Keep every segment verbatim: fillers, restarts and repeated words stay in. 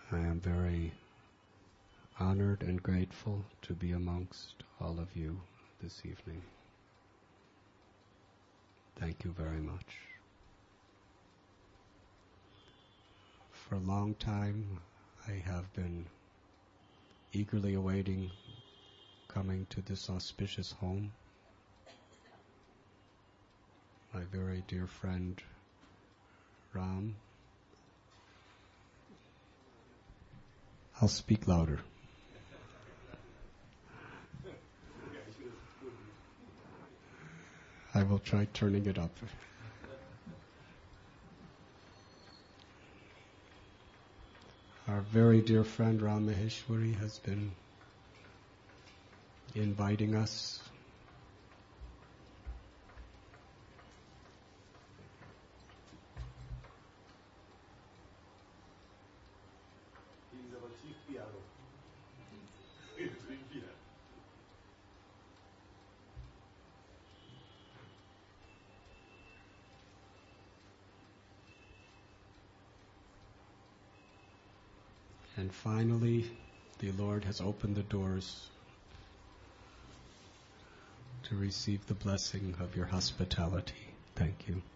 I am very honored and grateful to be amongst all of you this evening. Thank you very much. For a long time, I have been eagerly awaiting coming to this auspicious home. My very dear friend, Ram. I'll speak louder. I will try turning it up. Our very dear friend Ram Maheshwari has been inviting us. He's our chief P R O. And finally, the Lord has opened the doors to receive the blessing of your hospitality. Thank you.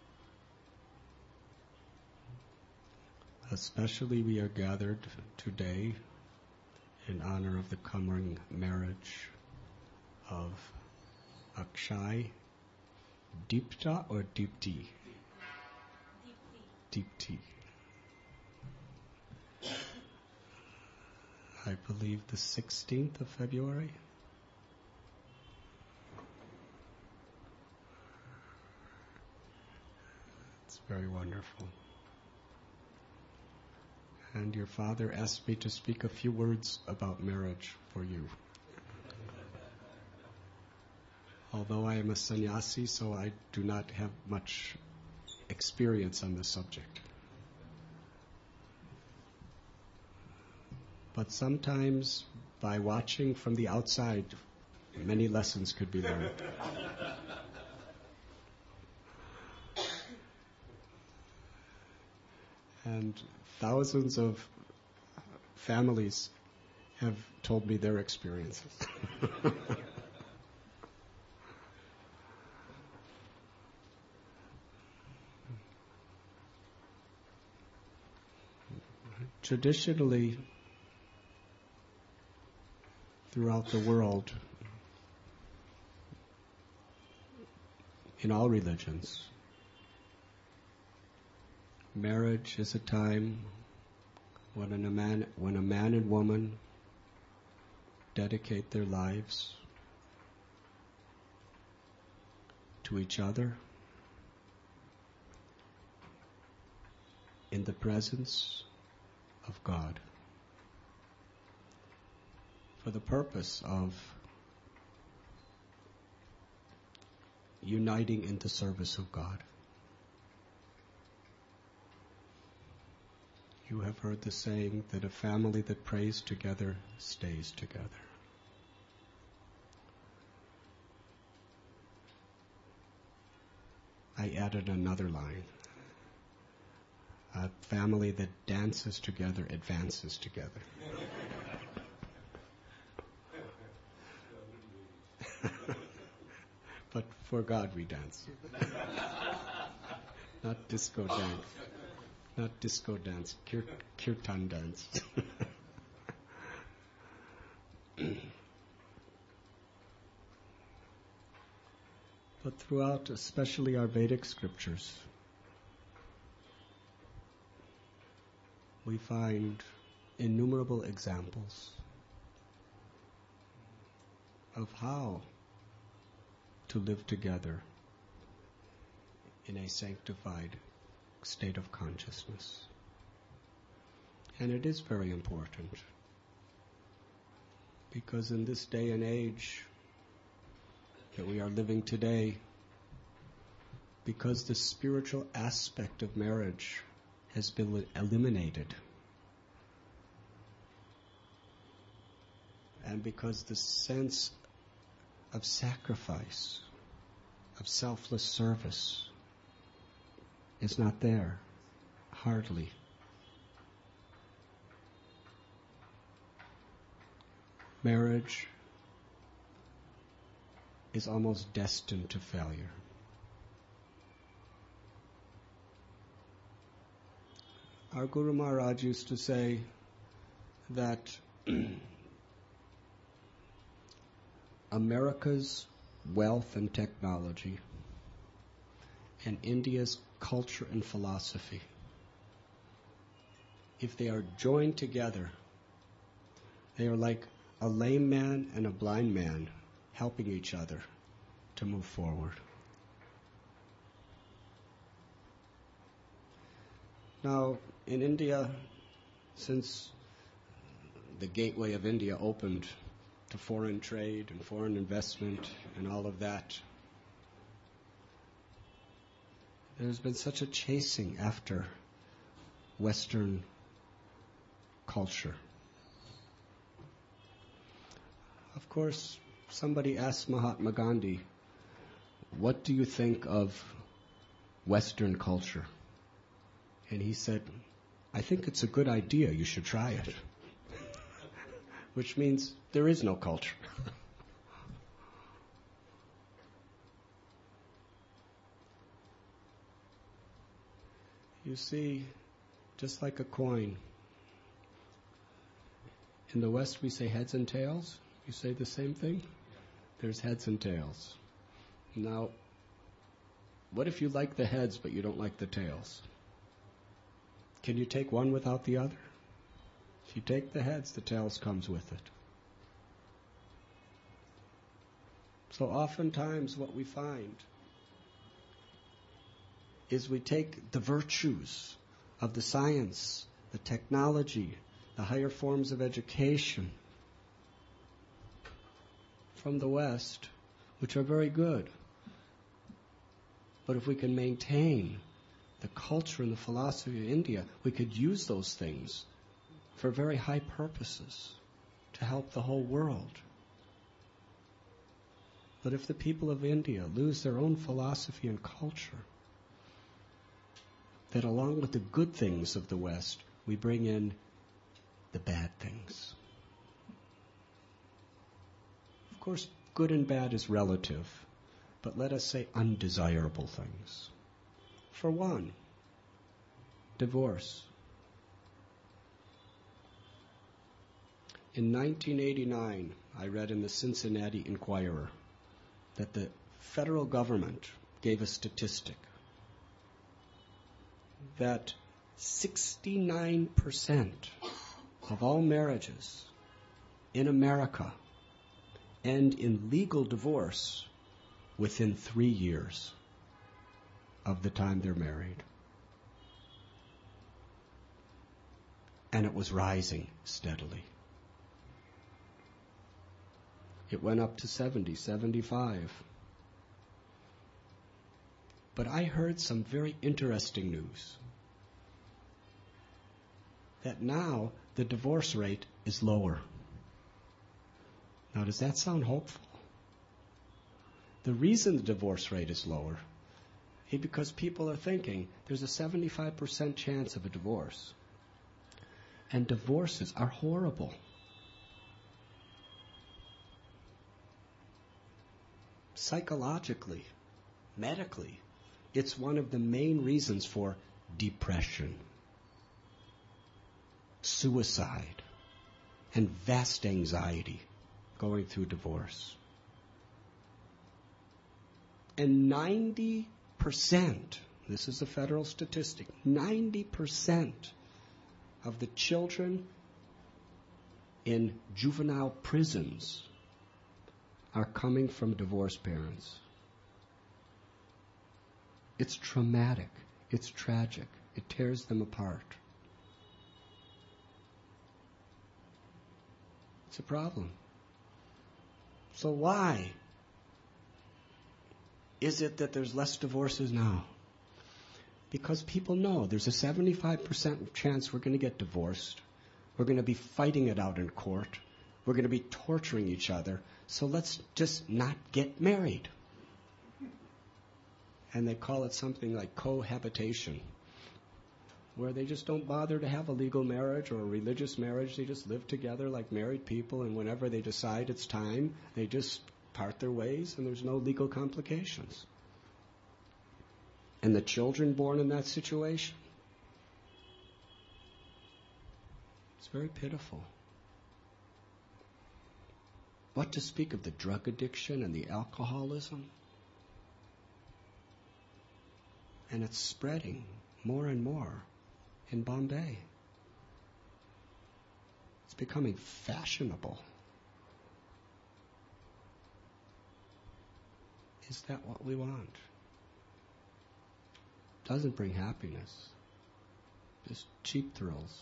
Especially we are gathered today in honor of the coming marriage of Akshay, Deepta or Deepti? Deepti. Deepti. I believe the sixteenth of February. It's very wonderful. And your father asked me to speak a few words about marriage for you. Although I am a sannyasi, so I do not have much experience on the subject. But sometimes, by watching from the outside, many lessons could be learned. And thousands of families have told me their experiences. Traditionally, throughout the world, in all religions, marriage is a time when a man, when a man and woman dedicate their lives to each other in the presence of God, for the purpose of uniting in the service of God. You have heard the saying that a family that prays together stays together. I added another line. A family that dances together advances together. But for God we dance. Not disco dance. Not disco dance, kir- kirtan dance. But throughout, especially our Vedic scriptures, we find innumerable examples of how to live together in a sanctified state of consciousness. And it is very important, because in this day and age that we are living today, because the spiritual aspect of marriage has been eliminated, and because the sense of sacrifice, of selfless service, is not there, hardly. marriage is almost destined to failure. Our Guru Maharaj used to say that America's wealth and technology and India's culture and philosophy, if they are joined together, they are like a lame man and a blind man helping each other to move forward. Now, in India, since the gateway of India opened to foreign trade and foreign investment and all of that, there's been such a chasing after Western culture. Of course, somebody asked Mahatma Gandhi, what do you think of Western culture? And he said, I think it's a good idea, you should try it. Which means there is no culture. You see, just like a coin, in the West we say heads and tails. You say the same thing? There's heads and tails. Now, what if you like the heads but you don't like the tails? Can you take one without the other? If you take the heads, the tails comes with it. So oftentimes what we find is we take the virtues of the science, the technology, the higher forms of education from the West, which are very good. But if we can maintain the culture and the philosophy of India, we could use those things for very high purposes to help the whole world. But if the people of India lose their own philosophy and culture, then along with the good things of the West, we bring in the bad things. Of course, good and bad is relative, but let us say undesirable things. For one, divorce. In nineteen eighty-nine, I read in the Cincinnati Enquirer that the federal government gave a statistic that sixty-nine percent of all marriages in America end in legal divorce within three years of the time they're married. And it was rising steadily. It went up to seventy, seventy-five. But I heard some very interesting news. That now the divorce rate is lower. Now, does that sound hopeful? The reason the divorce rate is lower is because people are thinking there's a seventy-five percent chance of a divorce. And divorces are horrible. Psychologically, medically, it's one of the main reasons for depression, suicide, and vast anxiety going through divorce. And ninety percent, this is a federal statistic, ninety percent of the children in juvenile prisons are coming from divorced parents. It's traumatic. It's tragic. It tears them apart. It's a problem. So why is it that there's less divorces now? Because people know there's a seventy-five percent chance we're going to get divorced. We're going to be fighting it out in court. We're going to be torturing each other. So let's just not get married. And they call it something like cohabitation. where they just don't bother to have a legal marriage or a religious marriage. They just live together like married people, and whenever they decide it's time, they just part their ways, and there's no legal complications. And the children born in that situation, it's very pitiful. What to speak of the drug addiction and the alcoholism? And it's spreading more and more in Bombay. It's becoming fashionable. Is that what we want? Doesn't bring happiness. Just cheap thrills.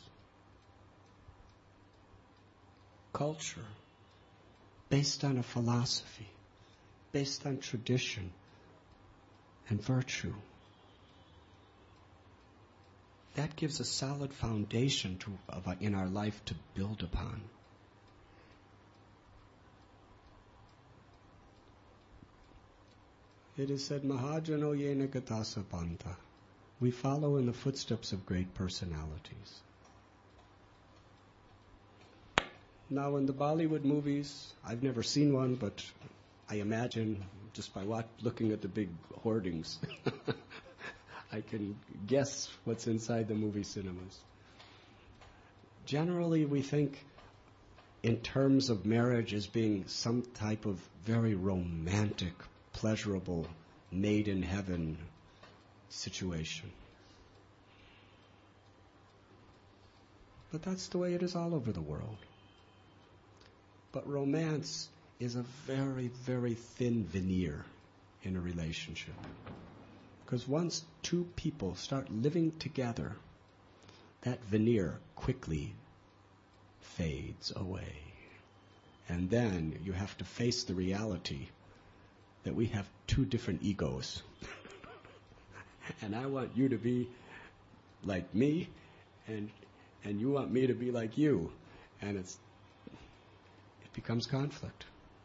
Culture based on a philosophy, based on tradition and virtue. That gives a solid foundation to, of, uh, in our life to build upon. It is said, Mahajano yena gatasa panta. We follow in the footsteps of great personalities. Now in the Bollywood movies, I've never seen one, but I imagine just by what, looking at the big hoardings, I can guess what's inside the movie cinemas. Generally, we think in terms of marriage as being some type of very romantic, pleasurable, made in heaven situation. But that's the way it is all over the world. But romance is a very, very thin veneer in a relationship. Because once two people start living together, that veneer quickly fades away. And then you have to face the reality that we have two different egos. And I want you to be like me, and and you want me to be like you. And it's it becomes conflict.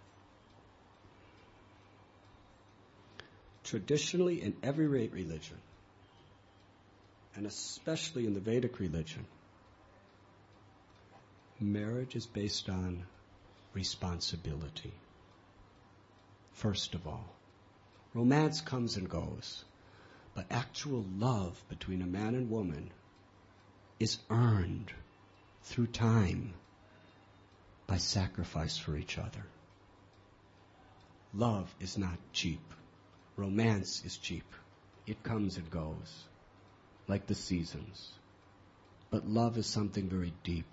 Traditionally, in every religion, and especially in the Vedic religion, marriage is based on responsibility. First of all, romance comes and goes, but actual love between a man and woman is earned through time by sacrifice for each other. Love is not cheap. Romance is cheap. It comes and goes, like the seasons. But love is something very deep.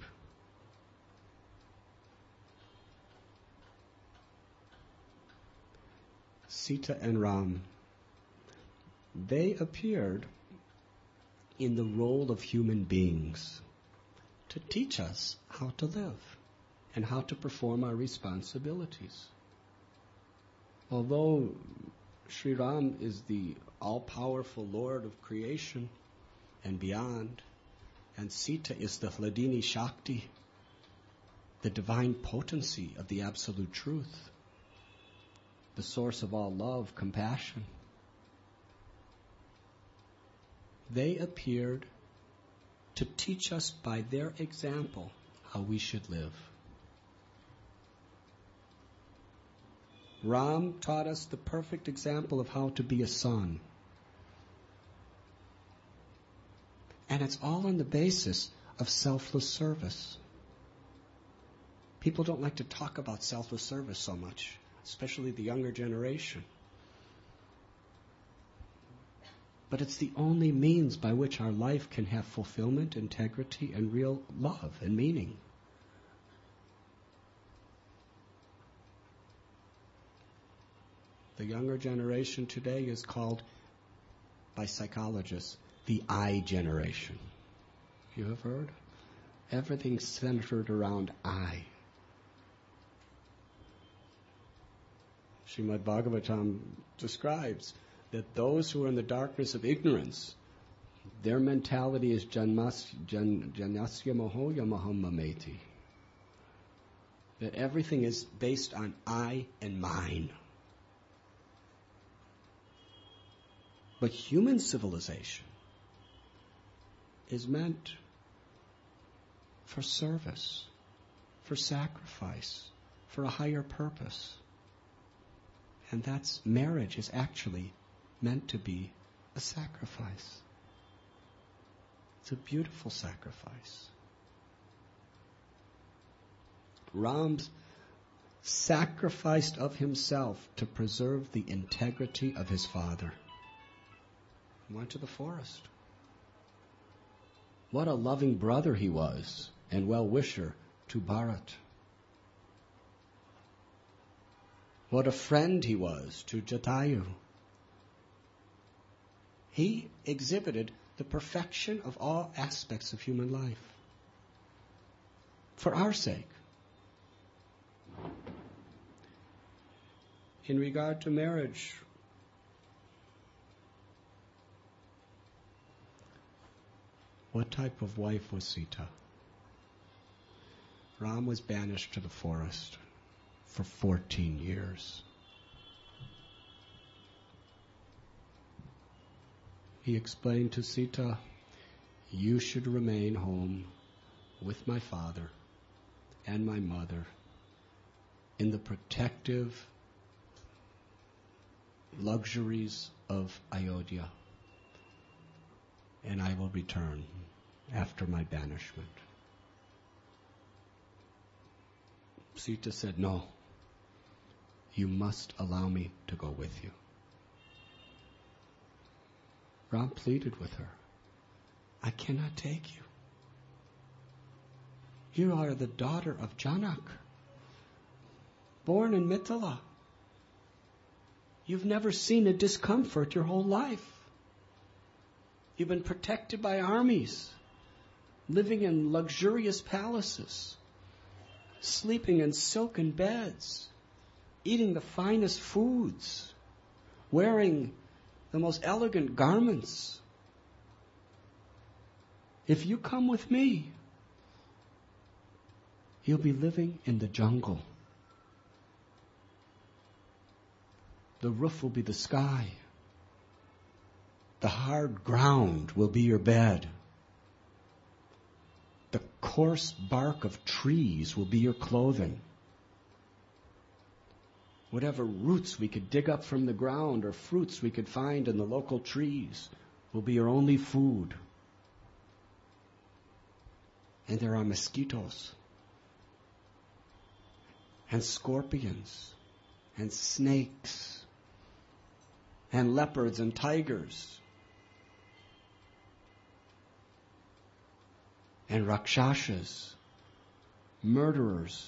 Sita and Ram, they appeared in the role of human beings to teach us how to live and how to perform our responsibilities. Although Sri Ram is the all-powerful Lord of creation and beyond, and Sita is the Hladini Shakti, the divine potency of the absolute truth, the source of all love, compassion. They appeared to teach us by their example how we should live. Ram taught us the perfect example of how to be a son. And it's all on the basis of selfless service. People don't like to talk about selfless service so much, especially the younger generation. But it's the only means by which our life can have fulfillment, integrity, and real love and meaning. The younger generation today is called, by psychologists, the I generation. You have heard? Everything's centered around I. Srimad Bhagavatam describes that those who are in the darkness of ignorance, their mentality is janmas, jan, janasya mohoya maham mameti. That everything is based on I and mine. But human civilization is meant for service, for sacrifice, for a higher purpose. And that's, marriage is actually meant to be a sacrifice. It's a beautiful sacrifice. Ram's sacrificed of himself to preserve the integrity of his father. He went to the forest. What a loving brother he was and well-wisher to Bharat. What a friend he was to Jatayu. He exhibited the perfection of all aspects of human life for our sake. In regard to marriage, what type of wife was Sita? Ram was banished to the forest for fourteen years. He explained to Sita, you should remain home with my father and my mother in the protective luxuries of Ayodhya, and I will return after my banishment. Sita said, no, you must allow me to go with you. Ram pleaded with her, I cannot take you. You are the daughter of Janak, born in Mithila. You've never seen a discomfort your whole life. You've been protected by armies, living in luxurious palaces, sleeping in silken beds, eating the finest foods, wearing the most elegant garments. If you come with me, you'll be living in the jungle. The roof will be the sky. The hard ground will be your bed. The coarse bark of trees will be your clothing. Whatever roots we could dig up from the ground or fruits we could find in the local trees will be your only food. And there are mosquitoes and scorpions and snakes and leopards and tigers and rakshasas, murderers,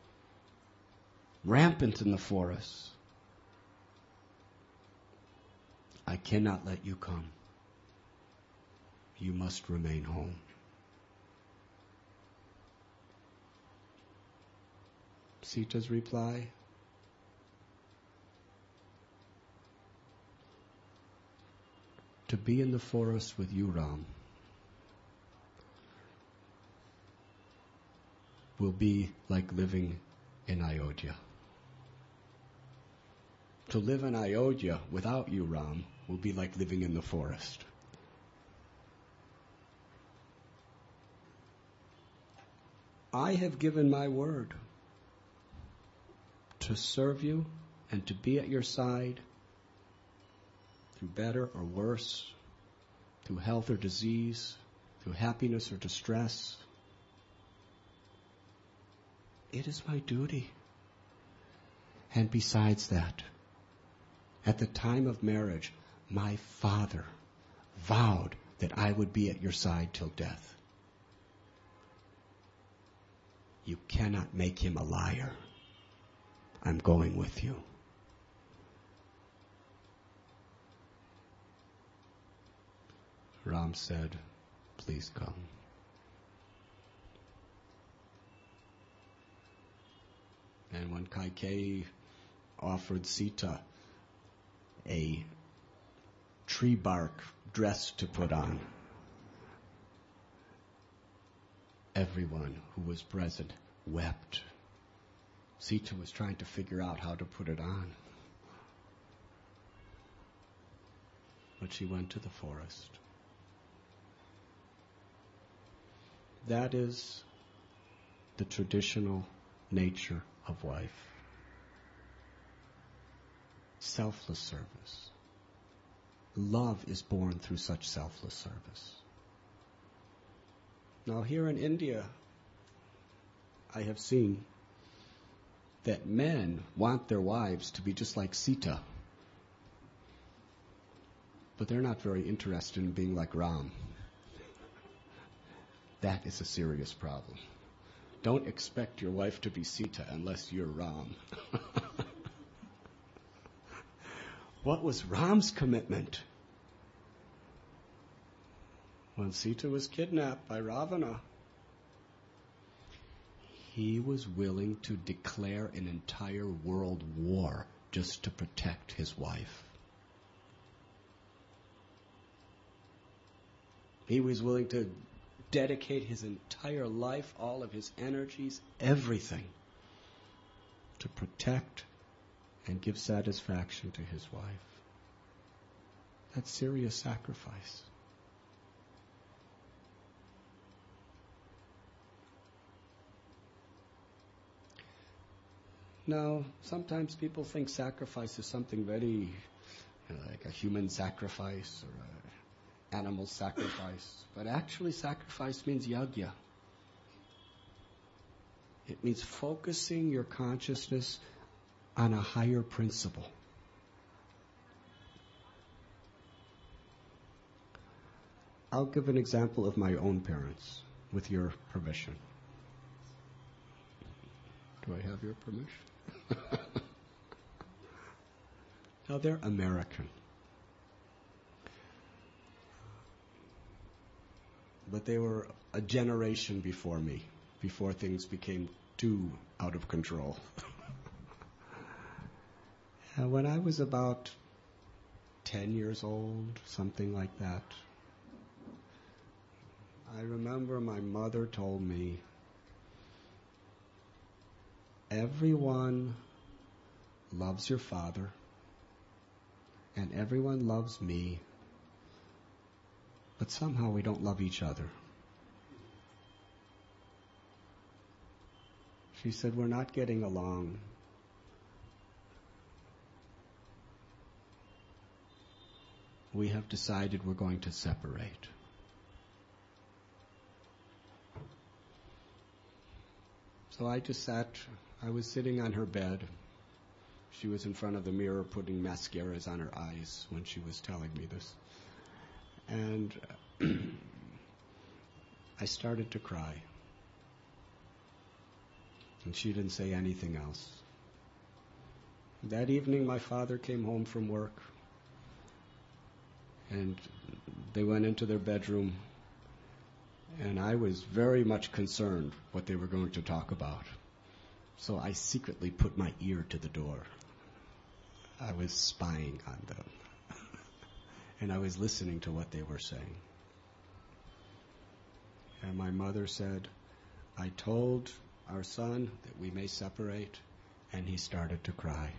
rampant in the forest. I cannot let you come. You must remain home. Sita's reply, to be in the forest with you, Ram, will be like living in Ayodhya. To live in Ayodhya without you, Ram, will be like living in the forest. I have given my word to serve you and to be at your side through better or worse, through health or disease, through happiness or distress. It is my duty. And besides that, at the time of marriage, my father vowed that I would be at your side till death. You cannot make him a liar. I'm going with you. Ram said, please come. And when Kaikeyi offered Sita a tree bark dress to put on, everyone who was present wept. Sita was trying to figure out how to put it on. But she went to the forest. that is the traditional nature of wife. Selfless service. Love is born through such selfless service. Now here in India, I have seen that men want their wives to be just like Sita. But they're not very interested in being like Ram. That is a serious problem. Don't expect your wife to be Sita unless you're Ram. What was Ram's commitment? When Sita was kidnapped by Ravana, he was willing to declare an entire world war just to protect his wife. He was willing to dedicate his entire life, all of his energies, everything, to protect and give satisfaction to his wife. That's serious sacrifice. Now, sometimes people think sacrifice is something very, you know, like a human sacrifice or an animal sacrifice. But actually sacrifice means yajna. It means focusing your consciousness on a higher principle. I'll give an example of my own parents, with your permission. Do I have your permission? Now, they're American. But they were a generation before me, before things became too out of control. And when I was about ten years old, something like that, I remember my mother told me, everyone loves your father, and everyone loves me, but somehow we don't love each other. She said, we're not getting along. We have decided we're going to separate. So I just sat, I was sitting on her bed. She was in front of the mirror putting mascaras on her eyes when she was telling me this. And I started to cry. And she didn't say anything else. That evening my father came home from work. And they went into their bedroom. And I was very much concerned what they were going to talk about. So I secretly put my ear to the door. I was spying on them. And I was listening to what they were saying. And my mother said, I told our son that we may separate, and he started to cry.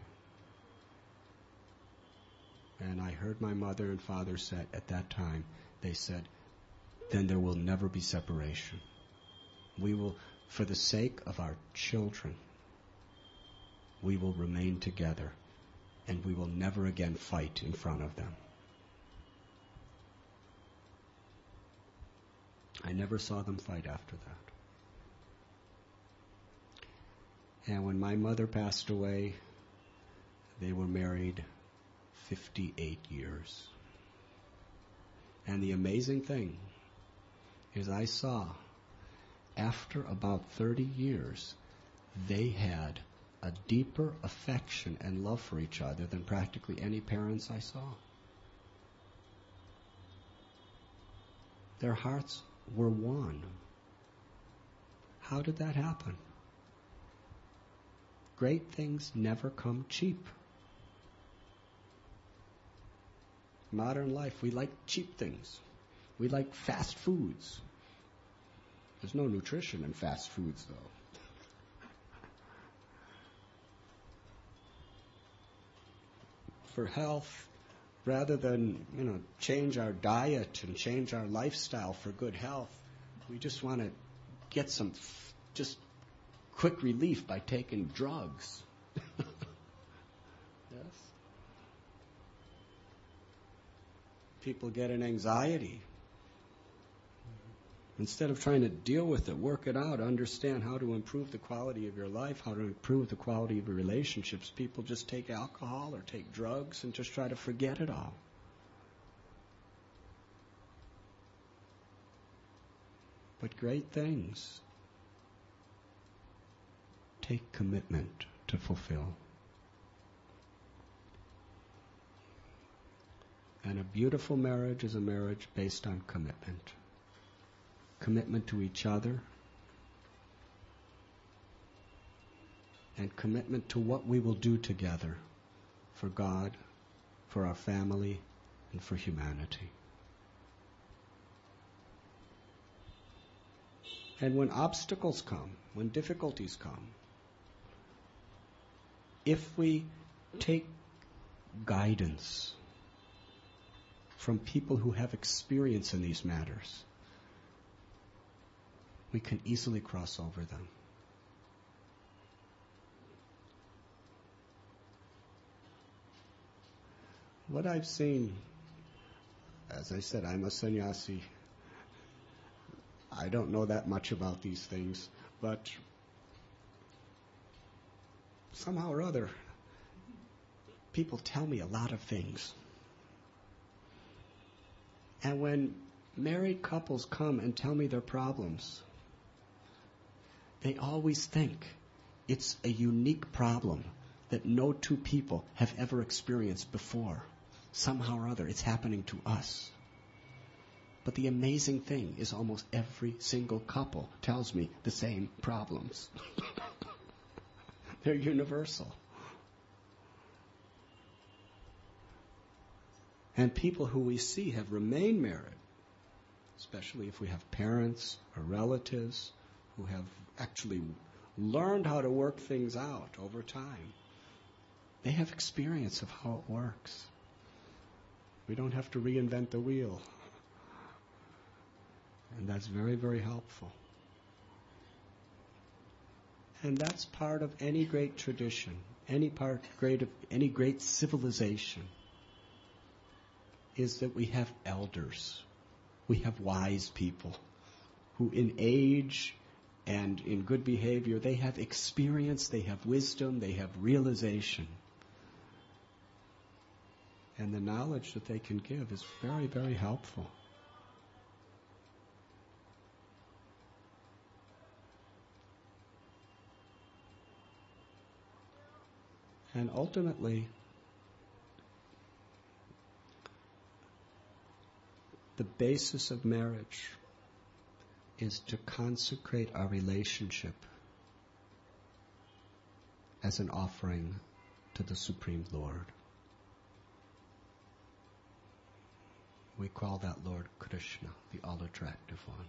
And I heard my mother and father say at that time, they said, then there will never be separation. We will, for the sake of our children, we will remain together, and we will never again fight in front of them. I never saw them fight after that. And when my mother passed away, they were married fifty-eight years. And the amazing thing is I saw, after about thirty years, they had a deeper affection and love for each other than practically any parents I saw. Their hearts were one. How did that happen? Great things never come cheap. Modern life, we like cheap things. We like fast foods. There's no nutrition in fast foods, though. For health, rather than, you know, change our diet and change our lifestyle for good health, we just want to get some f- just quick relief by taking drugs. Yes. People get an anxiety. Instead of trying to deal with it, work it out, understand how to improve the quality of your life, how to improve the quality of your relationships, people just take alcohol or take drugs and just try to forget it all. But great things take commitment to fulfill. And a beautiful marriage is a marriage based on commitment. Commitment to each other, and commitment to what we will do together for God, for our family, and for humanity. And when obstacles come, when difficulties come, if we take guidance from people who have experience in these matters, we can easily cross over them. What I've seen, as I said, I'm a sannyasi. I don't know that much about these things, but somehow or other, people tell me a lot of things. And when married couples come and tell me their problems, they always think it's a unique problem that no two people have ever experienced before. Somehow or other, it's happening to us. But the amazing thing is almost every single couple tells me the same problems. They're universal. And people who we see have remained married, especially if we have parents or relatives who have actually learned how to work things out over time. They have experience of how it works. We don't have to reinvent the wheel. And that's very, very helpful. And that's part of any great tradition, any part great of any great civilization, is that we have elders. We have wise people who in age and in good behavior, they have experience, they have wisdom, they have realization. And the knowledge that they can give is very, very helpful. And ultimately, the basis of marriage is to consecrate our relationship as an offering to the Supreme Lord. We call that Lord Krishna, the all-attractive one.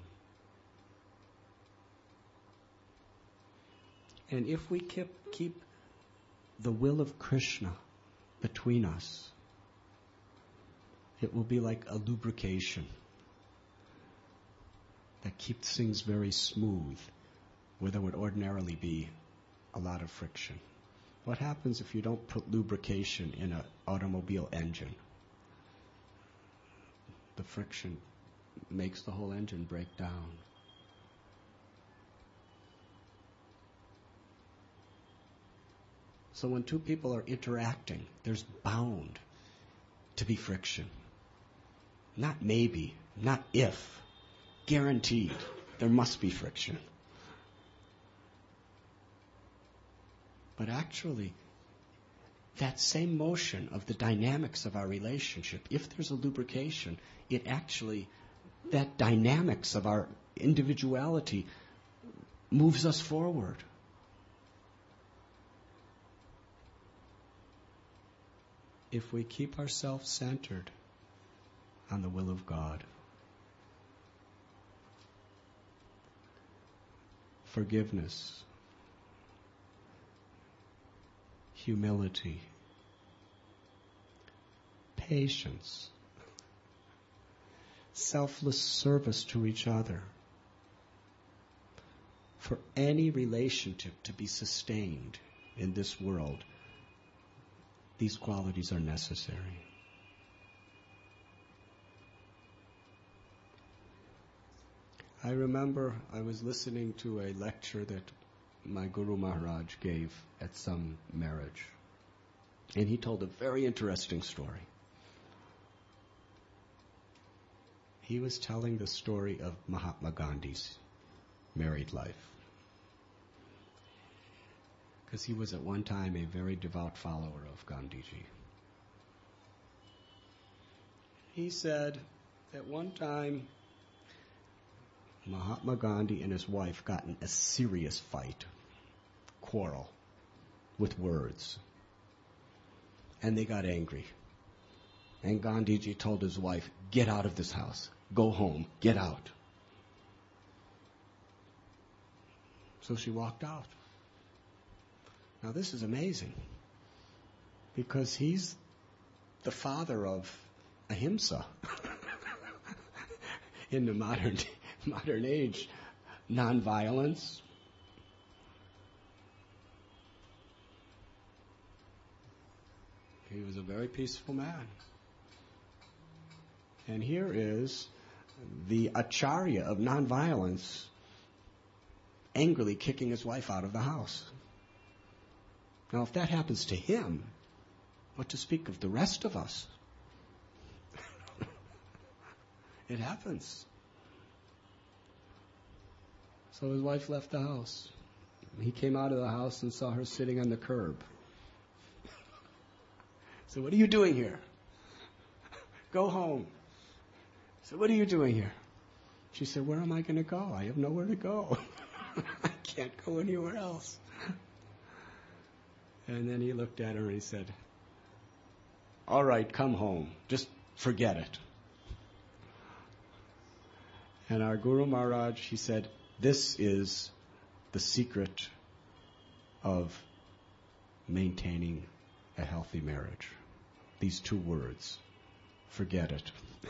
And if we keep, keep the will of Krishna between us, it will be like a lubrication that keeps things very smooth, where there would ordinarily be a lot of friction. What happens if you don't put lubrication in an automobile engine? The friction makes the whole engine break down. So when two people are interacting, there's bound to be friction. Not maybe, not if. Guaranteed, there must be friction. But actually, that same motion of the dynamics of our relationship, if there's a lubrication, it actually, that dynamics of our individuality moves us forward. If we keep ourselves centered on the will of God, forgiveness, humility, patience, selfless service to each other, For any relationship to be sustained in this world, these qualities are necessary. I remember I was listening to a lecture that my Guru Maharaj gave at some marriage. And he told a very interesting story. He was telling the story of Mahatma Gandhi's married life. Because he was at one time a very devout follower of Gandhiji. He said at one time Mahatma Gandhi and his wife got in a serious fight, quarrel, with words. And they got angry. And Gandhiji told his wife, get out of this house. Go home. Get out. So she walked out. Now this is amazing. Because he's the father of ahimsa. In the modern modern age, nonviolence. He was a very peaceful man. And here is the acharya of nonviolence angrily kicking his wife out of the house. Now, if that happens to him, what to speak of the rest of us? It happens. So his wife left the house. He came out of the house and saw her sitting on the curb. So, what are you doing here? Go home. So, what are you doing here? She said, where am I going to go? I have nowhere to go. I can't go anywhere else. And then he looked at her and he said, all right, come home. Just forget it. And our Guru Maharaj, he said, this is the secret of maintaining a healthy marriage. These two words. Forget it.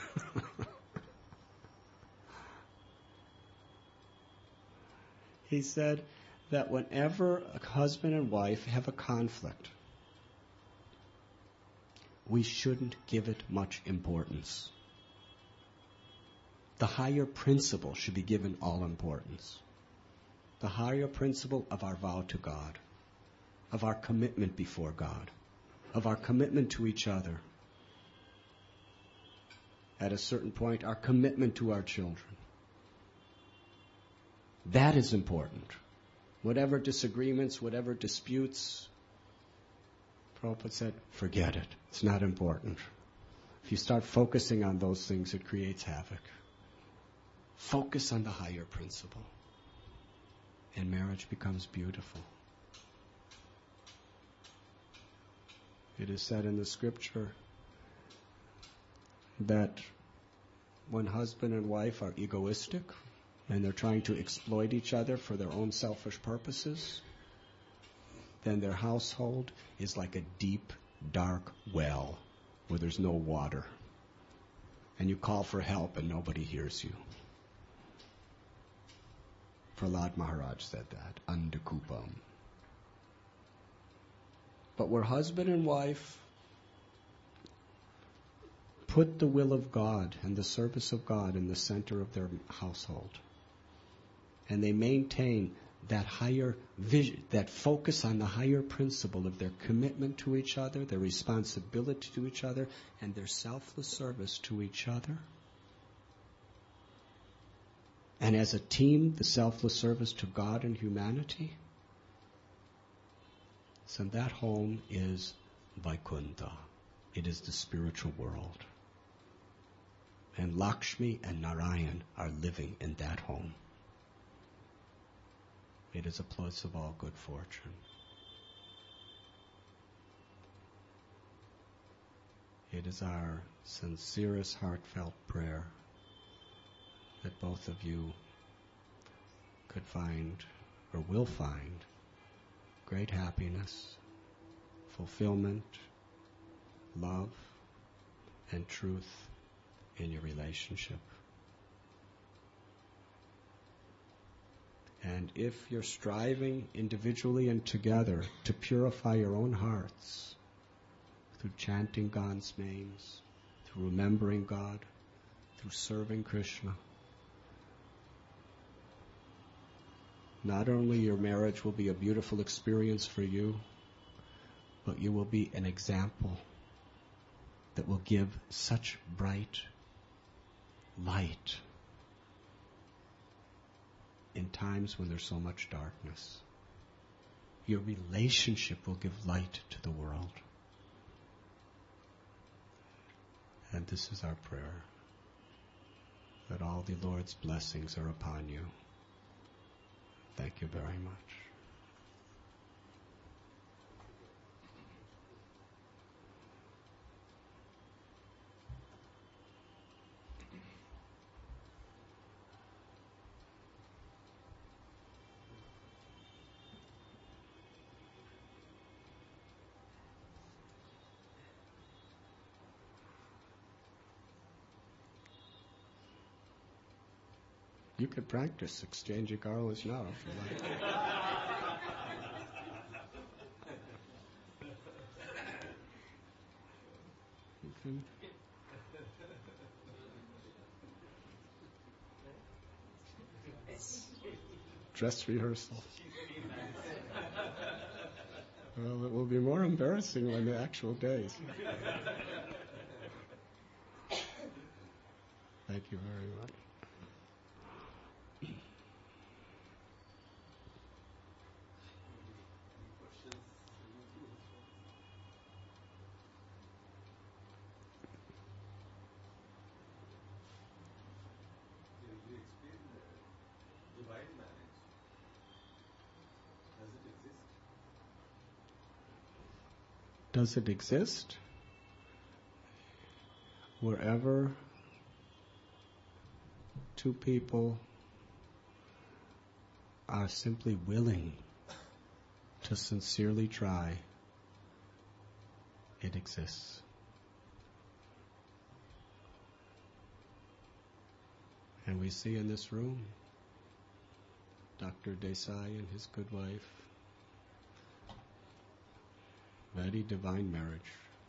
He said that whenever a husband and wife have a conflict, we shouldn't give it much importance. The higher principle should be given all importance. The higher principle of our vow to God, of our commitment before God, of our commitment to each other. At a certain point, our commitment to our children. That is important. Whatever disagreements, whatever disputes, Prabhupada said, forget it. It's not important. If you start focusing on those things, it creates havoc. Focus on the higher principle. And marriage becomes beautiful. It is said in the scripture that when husband and wife are egoistic and they're trying to exploit each other for their own selfish purposes, then their household is like a deep, dark well where there's no water. And you call for help and nobody hears you. Prahlad Maharaj said that, Andakupam. But where husband and wife put the will of God and the service of God in the center of their household, and they maintain that higher vision, that focus on the higher principle of their commitment to each other, their responsibility to each other, and their selfless service to each other, and as a team, the selfless service to God and humanity, so that home is Vaikuntha. It is the spiritual world. And Lakshmi and Narayan are living in that home. It is a place of all good fortune. It is our sincerest, heartfelt prayer that both of you could find, or will find, great happiness, fulfillment, love, and truth in your relationship. And And if you're striving individually and together to purify your own hearts through chanting God's names, through remembering God, through serving Krishna, not only your marriage will be a beautiful experience for you, but you will be an example that will give such bright light in times when there's so much darkness. Your relationship will give light to the world. And this is our prayer, that all the Lord's blessings are upon you. Thank you very much. You could practice exchanging garlands now if you like. You can. Dress rehearsal. Well, it will be more embarrassing when the actual days. Thank you very much. Does it exist? Wherever two people are simply willing to sincerely try, it exists. And we see in this room Doctor Desai and his good wife, very divine marriage.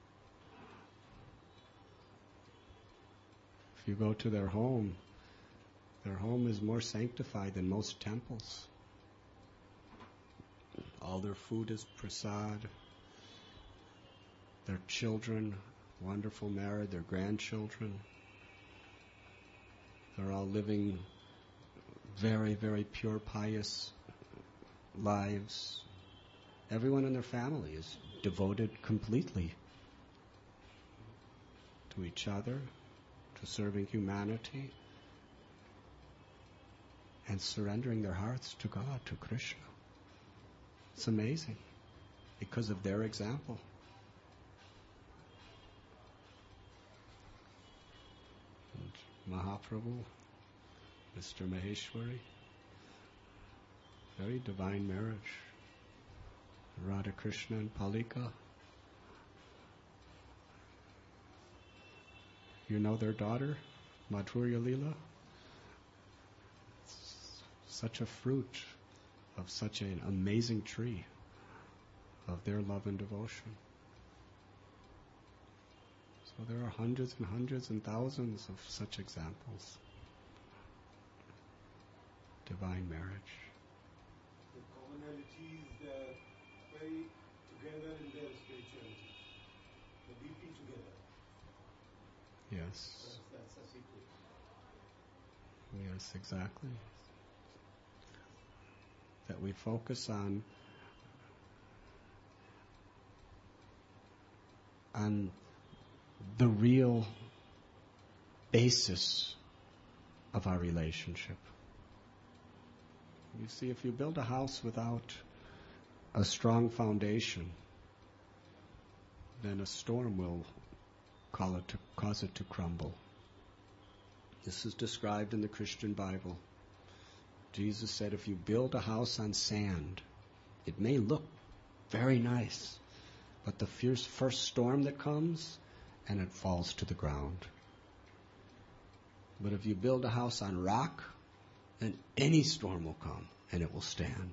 If you go to their home, their home is more sanctified than most temples. All their food is prasad. Their children, wonderful married, their grandchildren. They're all living very, very pure, pious lives. Everyone in their family is devoted completely to each other, to serving humanity, and surrendering their hearts to God, to Krishna. It's amazing because of their example. And Mahaprabhu, Mister Maheshwari, very divine marriage. Radha Krishna and Palika. You know their daughter, Madhurya Leela? It's such a fruit of such an amazing tree of their love and devotion. So there are hundreds and hundreds and thousands of such examples. Divine marriage. The commonalities that very together in their spirituality. They're deeply together. Yes. That's, that's a secret. Yes, exactly. That we focus on on the real basis of our relationship. You see, if you build a house without a strong foundation, then a storm will call it to, cause it to crumble. This is described in the Christian Bible. Jesus said, if you build a house on sand, it may look very nice, but the fierce first storm that comes, and it falls to the ground. But if you build a house on rock, then any storm will come and it will stand.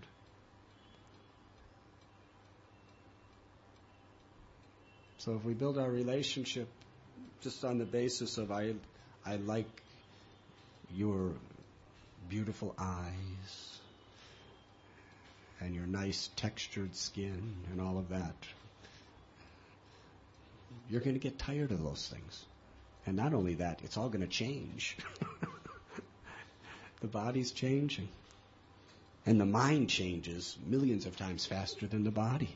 So if we build our relationship just on the basis of I, I like your beautiful eyes and your nice textured skin and all of that, you're going to get tired of those things. And not only that, it's all going to change. The body's changing. And the mind changes millions of times faster than the body.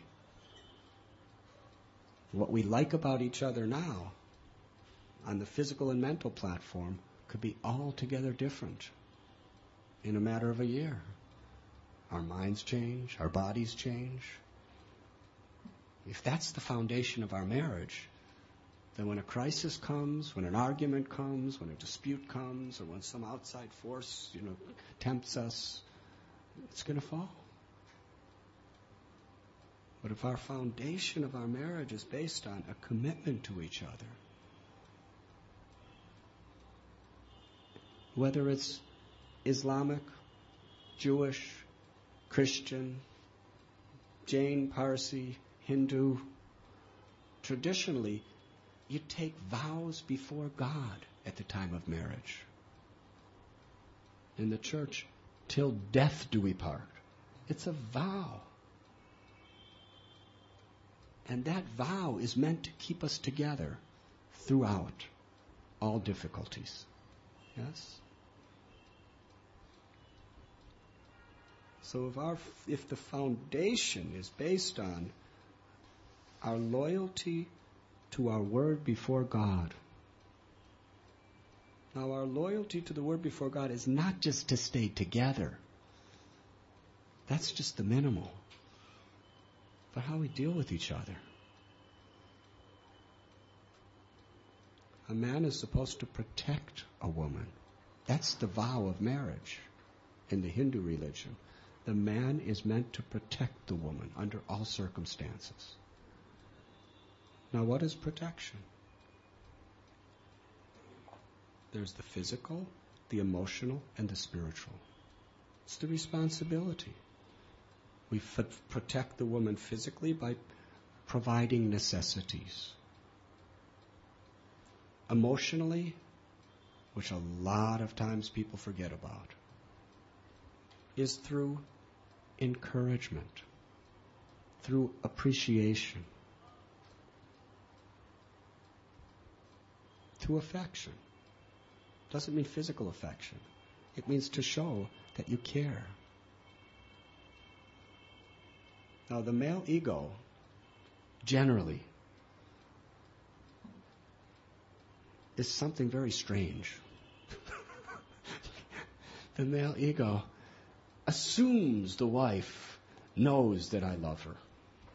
What we like about each other now on the physical and mental platform could be altogether different in a matter of a year. Our minds change, our bodies change. If that's the foundation of our marriage, then when a crisis comes, when an argument comes, when a dispute comes, or when some outside force, you know, tempts us, it's going to fall. But if our foundation of our marriage is based on a commitment to each other, whether it's Islamic, Jewish, Christian, Jain, Parsi, Hindu, traditionally, you take vows before God at the time of marriage. In the church, till death do we part. It's a vow. And that vow is meant to keep us together throughout all difficulties. Yes? So if our if the foundation is based on our loyalty to our word before God. Now our loyalty to the word before God is not just to stay together. That's just the minimal. But how we deal with each other. A man is supposed to protect a woman. That's the vow of marriage in the Hindu religion. The man is meant to protect the woman under all circumstances. Now, what is protection? There's the physical, the emotional, and the spiritual. It's the responsibility. We f- protect the woman physically by providing necessities. Emotionally, which a lot of times people forget about, is through encouragement, through appreciation, through affection. Doesn't mean physical affection. It means to show that you care. Now, the male ego, generally, is something very strange. The male ego assumes the wife knows that I love her.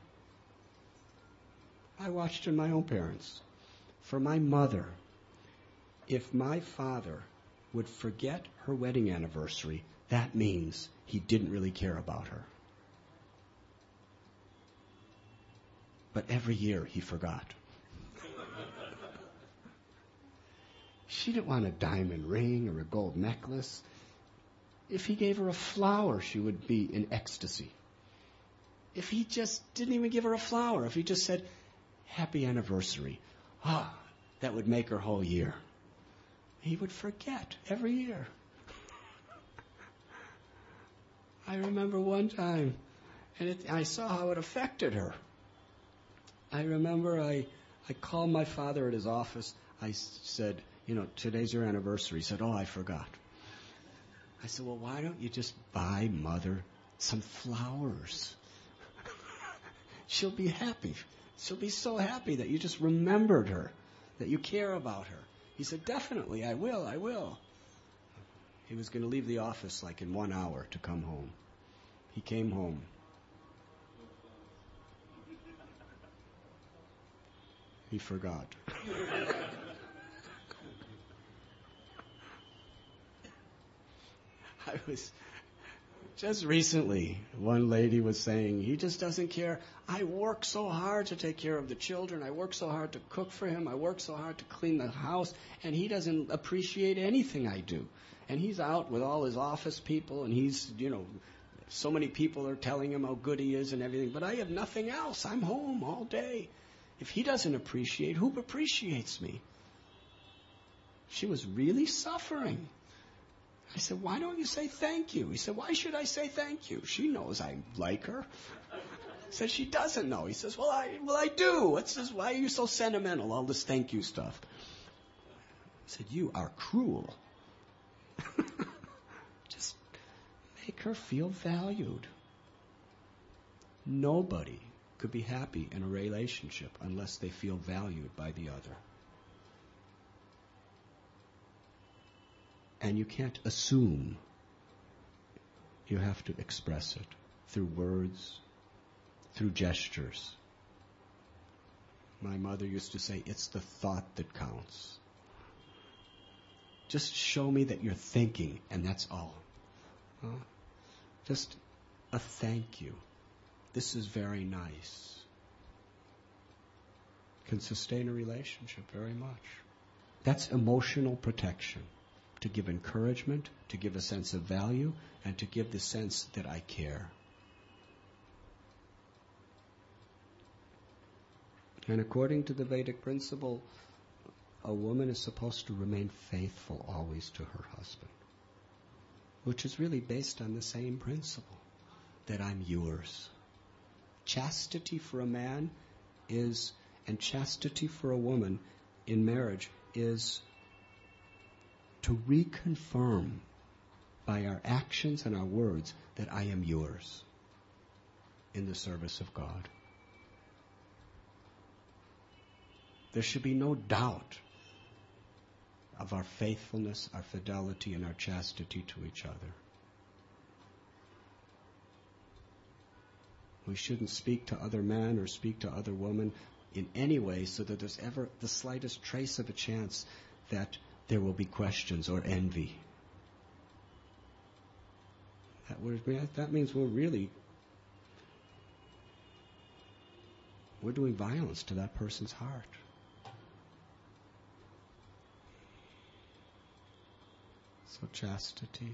I watched in my own parents. For my mother, if my father would forget her wedding anniversary, that means he didn't really care about her. But every year he forgot. She didn't want a diamond ring or a gold necklace. If he gave her a flower, she would be in ecstasy. If he just didn't even give her a flower, if he just said, happy anniversary, ah, that would make her whole year. He would forget every year. I remember one time, and it, I saw how it affected her. I remember I, I called my father at his office. I said, you know, today's your anniversary. He said, oh, I forgot. I said, well, why don't you just buy Mother some flowers? She'll be happy. She'll be so happy that you just remembered her, that you care about her. He said, definitely, I will, I will. He was going to leave the office like in one hour to come home. He came home. He forgot. I was, just recently, one lady was saying, he just doesn't care. I work so hard to take care of the children. I work so hard to cook for him. I work so hard to clean the house. And he doesn't appreciate anything I do. And he's out with all his office people, and he's, you know, so many people are telling him how good he is and everything, but I have nothing else. I'm home all day. If he doesn't appreciate, who appreciates me? She was really suffering. I said, why don't you say thank you? He said, why should I say thank you? She knows I like her. I said, she doesn't know. He says, well, I well I do. What's this? Why are you so sentimental, all this thank you stuff? I said, you are cruel. Just make her feel valued. Nobody could be happy in a relationship unless they feel valued by the other. And you can't assume. You have to express it through words, through gestures. My mother used to say, it's the thought that counts. Just show me that you're thinking, and that's all. Huh? Just a thank you. This is very nice. Can sustain a relationship very much. That's emotional protection. To give encouragement, to give a sense of value, and to give the sense that I care. And according to the Vedic principle, a woman is supposed to remain faithful always to her husband, which is really based on the same principle, that I'm yours. Chastity for a man is, and chastity for a woman in marriage is to reconfirm by our actions and our words that I am yours in the service of God. There should be no doubt of our faithfulness, our fidelity, and our chastity to each other. We shouldn't speak to other men or speak to other women in any way so that there's ever the slightest trace of a chance that there will be questions or envy. That, would, that means we're really we're doing violence to that person's heart. So chastity.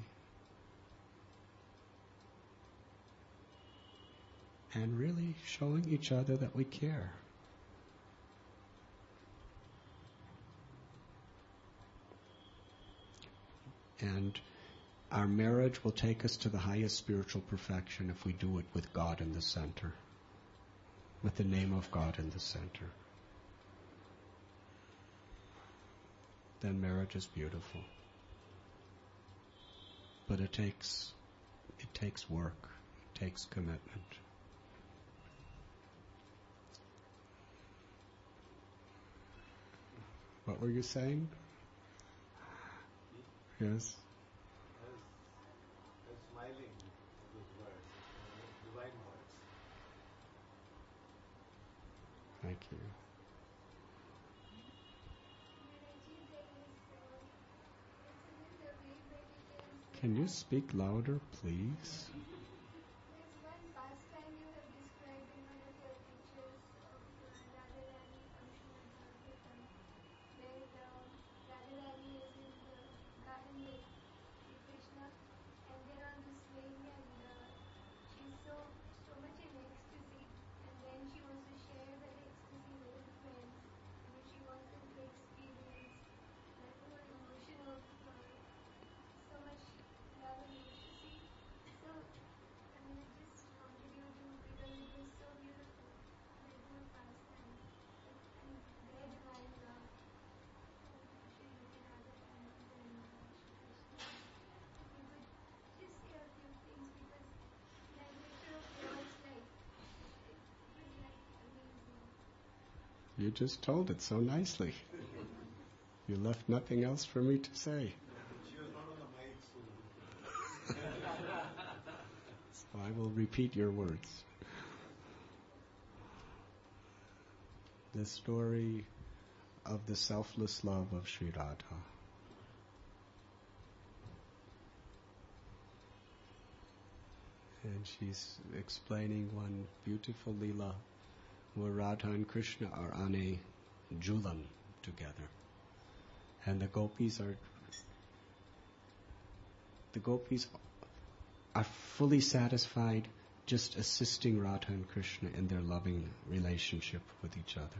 And really showing each other that we care. And our marriage will take us to the highest spiritual perfection if we do it with God in the center, with the name of God in the center. Then marriage is beautiful. But it takes, it takes work, it takes commitment. What were you saying? Yes. I was, I was smiling at those words, divine words. Thank you. Can you speak louder, please? There's one pastime you have described in one of your pictures of uh, Radharani from Srimad Bhagavatam, where uh, Radharani is in the garden with Sri Krishna, and they're on the swing, and uh, she's so so much in ecstasy, and then she wants to share that ecstasy with her friends. You know, she wants them to experience that whole emotion of uh, so much love and ecstasy. So, I mean, I just wanted you to, because it was so beautiful, that whole pastime, that, and their divine love, uh, Srimati Radharani and uh, Shri Krishna. If you could just say a few things, because that nature of yours, like, it, it was like amazing. You just told it so nicely. You left nothing else for me to say. She was not on the mic, so. So I will repeat your words. The story of the selfless love of Sri Radha. And she's explaining one beautiful Leela where Radha and Krishna are on a julan together. And the gopis are the gopis are fully satisfied just assisting Radha and Krishna in their loving relationship with each other.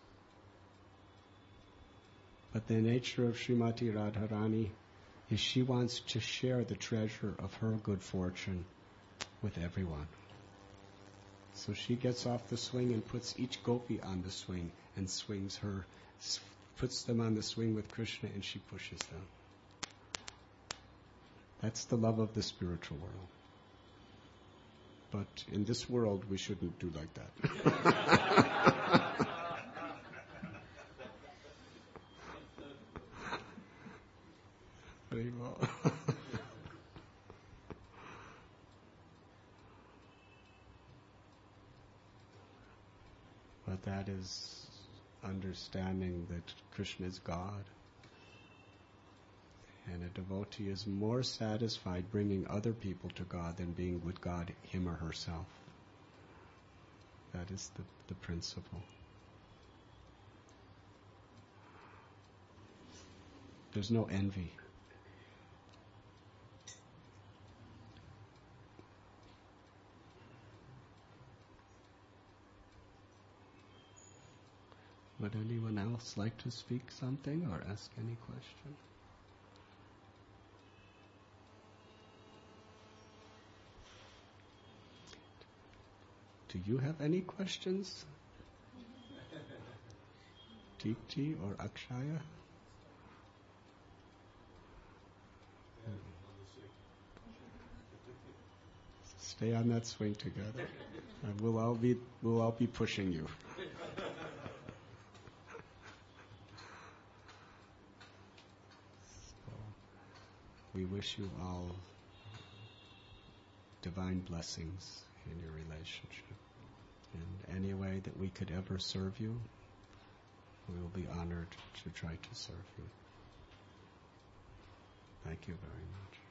But the nature of Srimati Radharani is she wants to share the treasure of her good fortune with everyone. So she gets off the swing and puts each gopi on the swing and swings her, puts them on the swing with Krishna, and she pushes them. That's the love of the spiritual world. But in this world, we shouldn't do like that. Very well. But that is understanding that Krishna is God. And a devotee is more satisfied bringing other people to God than being with God, him or herself. That is the, the principle. There's no envy. Would anyone else like to speak something or ask any question? Do you have any questions? Deepti or Akshaya? Stay on that swing together, and we'll all be we'll all be pushing you. So, we wish you all divine blessings in your relationship. In any way that we could ever serve you, we will be honored to try to serve you. Thank you very much.